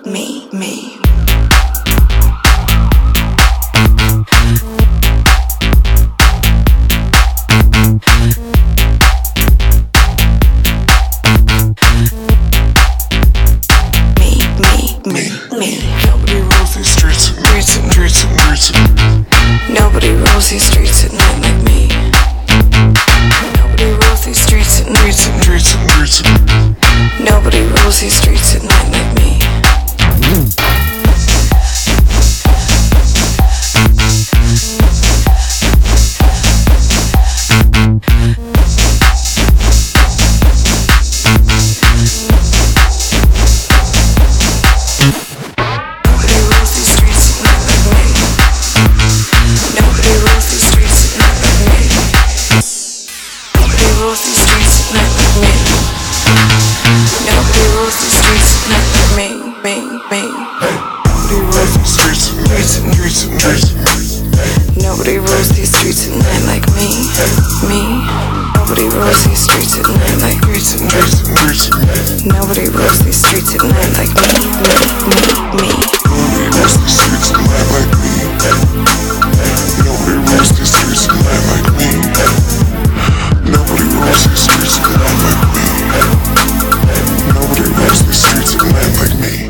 me. Nobody rolls these streets at Nobody rolls these streets at night like me. Nobody rolls these streets at Nobody rolls these streets at night like me. Nobody rolls these streets at night like me. Nobody rolls these streets at night like me. Nobody rolls these streets at night like me. Nobody rolls these streets at night like me. Nobody rolls these streets at night like me. Nobody rolls these streets at night like me. Nobody rolls these streets at night like me.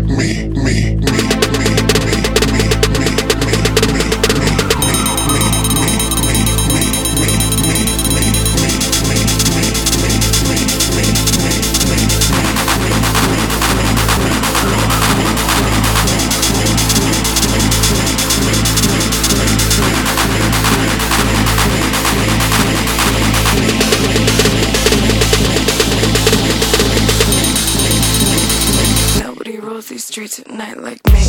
Nobody rolls these streets at night like me.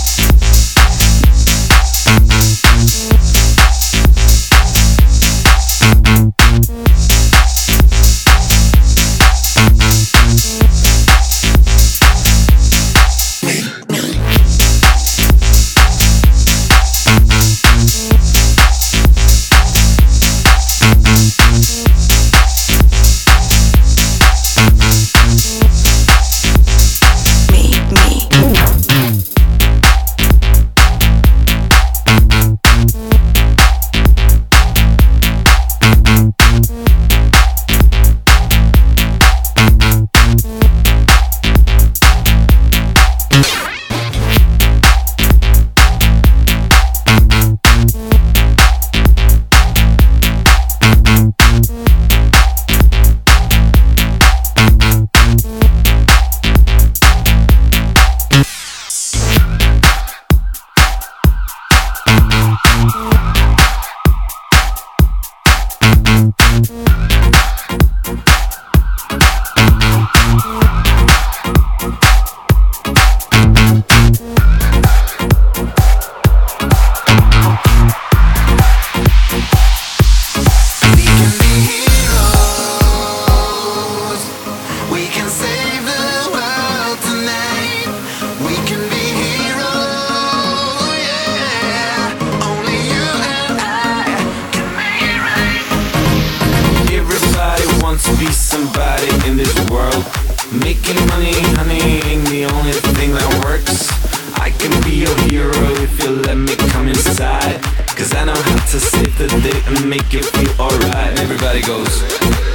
Be somebody in this world. Making money, honey, ain't the only thing that works. I can be your hero if you let me come inside. Cause I know how to save the day and make you feel alright. Everybody goes